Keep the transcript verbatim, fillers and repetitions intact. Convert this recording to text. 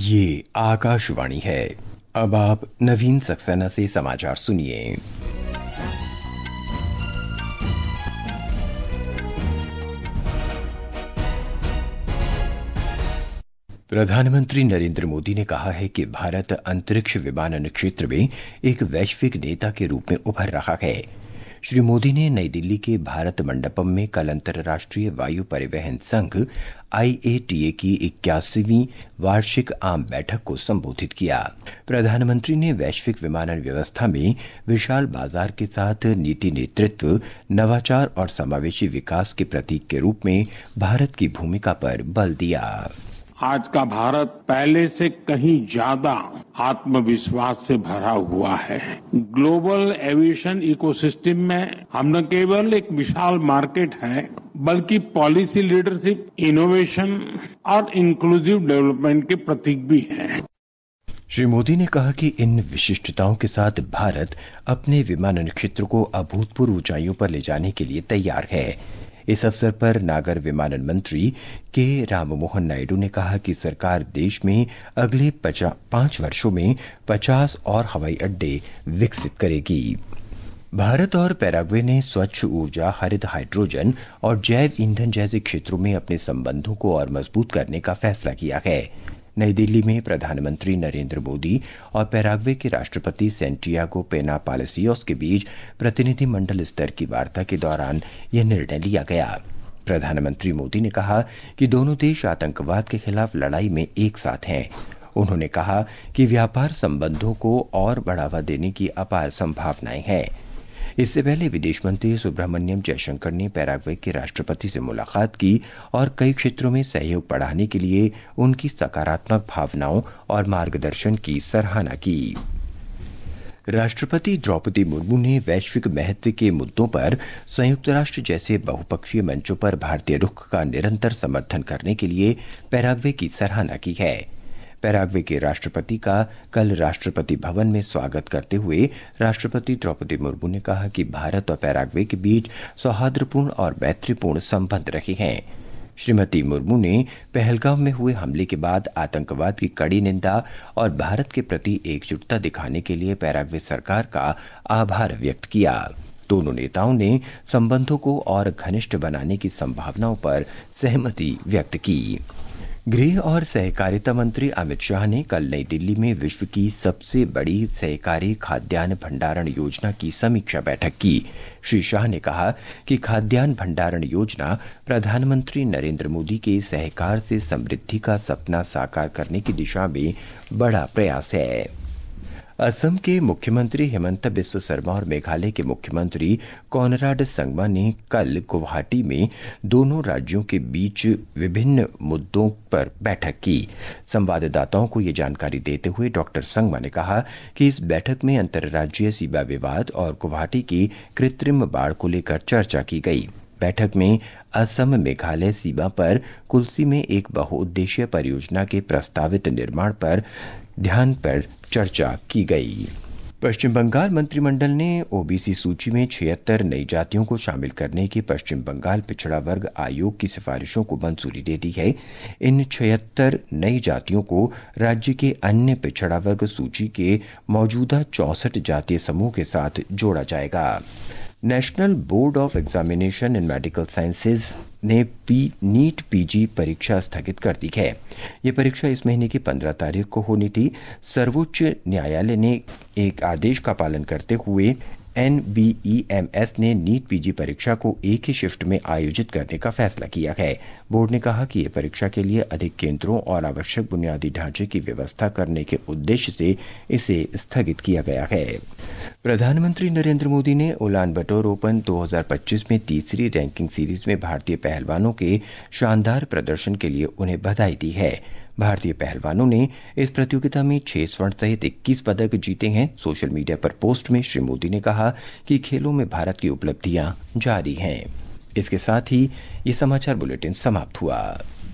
ये आकाशवाणी है। अब आप नवीन सक्सेना से समाचार सुनिए। प्रधानमंत्री नरेंद्र मोदी ने कहा है कि भारत अंतरिक्ष विमानन क्षेत्र में एक वैश्विक नेता के रूप में उभर रहा है। श्री मोदी ने नई दिल्ली के भारत मंडपम में कल अंतर्राष्ट्रीय वायु परिवहन संघ आई ए टी ए की इक्यासीवीं वार्षिक आम बैठक को संबोधित किया। प्रधानमंत्री ने वैश्विक विमानन व्यवस्था में विशाल बाजार के साथ नीति नेतृत्व, नवाचार और समावेशी विकास के प्रतीक के रूप में भारत की भूमिका पर बल दिया। आज का भारत पहले से कहीं ज्यादा आत्मविश्वास से भरा हुआ है। ग्लोबल एविएशन इकोसिस्टम में हम न केवल एक विशाल मार्केट है, बल्कि पॉलिसी लीडरशिप, इनोवेशन और इंक्लूसिव डेवलपमेंट के प्रतीक भी है। श्री मोदी ने कहा कि इन विशिष्टताओं के साथ भारत अपने विमानन क्षेत्र को अभूतपूर्व ऊंचाइयों पर ले जाने के लिए तैयार है। इस अवसर पर नागर विमानन मंत्री के राममोहन नायडू ने कहा कि सरकार देश में अगले पांच वर्षों में पचास और हवाई अड्डे विकसित करेगी। भारत और पैराग्वे ने स्वच्छ ऊर्जा, हरित हाइड्रोजन और जैव ईंधन जैसे क्षेत्रों में अपने संबंधों को और मजबूत करने का फैसला किया है। नई दिल्ली में प्रधानमंत्री नरेंद्र मोदी और पैराग्वे के राष्ट्रपति सैंटियागो पेना पालेसियोस के बीच प्रतिनिधिमंडल स्तर की वार्ता के दौरान यह निर्णय लिया गया। प्रधानमंत्री मोदी ने कहा कि दोनों देश आतंकवाद के खिलाफ लड़ाई में एक साथ हैं। उन्होंने कहा कि व्यापार संबंधों को और बढ़ावा देने की अपार संभावनाएं हैं। इससे पहले विदेश मंत्री सुब्रमण्यम जयशंकर ने पैराग्वे के राष्ट्रपति से मुलाकात की और कई क्षेत्रों में सहयोग बढ़ाने के लिए उनकी सकारात्मक भावनाओं और मार्गदर्शन की सराहना की। राष्ट्रपति द्रौपदी मुर्मू ने वैश्विक महत्व के मुद्दों पर संयुक्त राष्ट्र जैसे बहुपक्षीय मंचों पर भारतीय रुख का निरंतर समर्थन करने के लिए पैराग्वे की सराहना की है। पैराग्वे के राष्ट्रपति का कल राष्ट्रपति भवन में स्वागत करते हुए राष्ट्रपति द्रौपदी मुर्मू ने कहा कि भारत और पैराग्वे के बीच सौहार्दपूर्ण और मैत्रीपूर्ण संबंध रहे हैं। श्रीमती मुर्मू ने पहलगाम में हुए हमले के बाद आतंकवाद की कड़ी निंदा और भारत के प्रति एकजुटता दिखाने के लिए पैराग्वे सरकार का आभार व्यक्त किया। दोनों नेताओं ने संबंधों को और घनिष्ठ बनाने की संभावनाओं पर सहमति व्यक्त की। गृह और सहकारिता मंत्री अमित शाह ने कल नई दिल्ली में विश्व की सबसे बड़ी सहकारी खाद्यान्न भंडारण योजना की समीक्षा बैठक की। श्री शाह ने कहा कि खाद्यान्न भंडारण योजना प्रधानमंत्री नरेंद्र मोदी के सहकार से समृद्धि का सपना साकार करने की दिशा में बड़ा प्रयास है। असम के मुख्यमंत्री हिमंता बिस्वा शर्मा और मेघालय के मुख्यमंत्री कोनराड संगमा ने कल गुवाहाटी में दोनों राज्यों के बीच विभिन्न मुद्दों पर बैठक की। संवाददाताओं को ये जानकारी देते हुए डॉक्टर संगमा ने कहा कि इस बैठक में अंतर्राज्यीय सीमा विवाद और गुवाहाटी की कृत्रिम बाढ़ को लेकर चर्चा की गई। बैठक में असम मेघालय सीमा पर कुल्सी में एक बहुउद्देशीय परियोजना के प्रस्तावित निर्माण पर ध्यान पर चर्चा की गई। पश्चिम बंगाल मंत्रिमंडल ने ओ बी सी सूची में छिहत्तर नई जातियों को शामिल करने की पश्चिम बंगाल पिछड़ा वर्ग आयोग की सिफारिशों को मंजूरी दे दी है। इन छिहत्तर नई जातियों को राज्य के अन्य पिछड़ा वर्ग सूची के मौजूदा चौसठ जातीय समूह के साथ जोड़ा जाएगा। National Board of Examination in Medical Sciences ने पी नीट पीजी परीक्षा स्थगित कर दी है। ये परीक्षा इस महीने की पंद्रह तारीख को होनी थी। सर्वोच्च न्यायालय ने एक आदेश का पालन करते हुए N B E M S ने नीट पीजी परीक्षा को एक ही शिफ्ट में आयोजित करने का फैसला किया है। बोर्ड ने कहा कि यह परीक्षा के लिए अधिक केंद्रों और आवश्यक बुनियादी ढांचे की व्यवस्था करने के उद्देश्य से इसे स्थगित किया गया है। प्रधानमंत्री नरेंद्र मोदी ने उलान बटोर ओपन दो हज़ार पच्चीस में तीसरी रैंकिंग सीरीज में भारतीय पहलवानों के शानदार प्रदर्शन के लिए उन्हें बधाई दी है। भारतीय पहलवानों ने इस प्रतियोगिता में छह स्वर्ण सहित इक्कीस पदक जीते हैं। सोशल मीडिया पर पोस्ट में श्री मोदी ने कहा कि खेलों में भारत की उपलब्धियां जारी हैं। इसके साथ ही ये समाचार बुलेटिन समाप्त हुआ।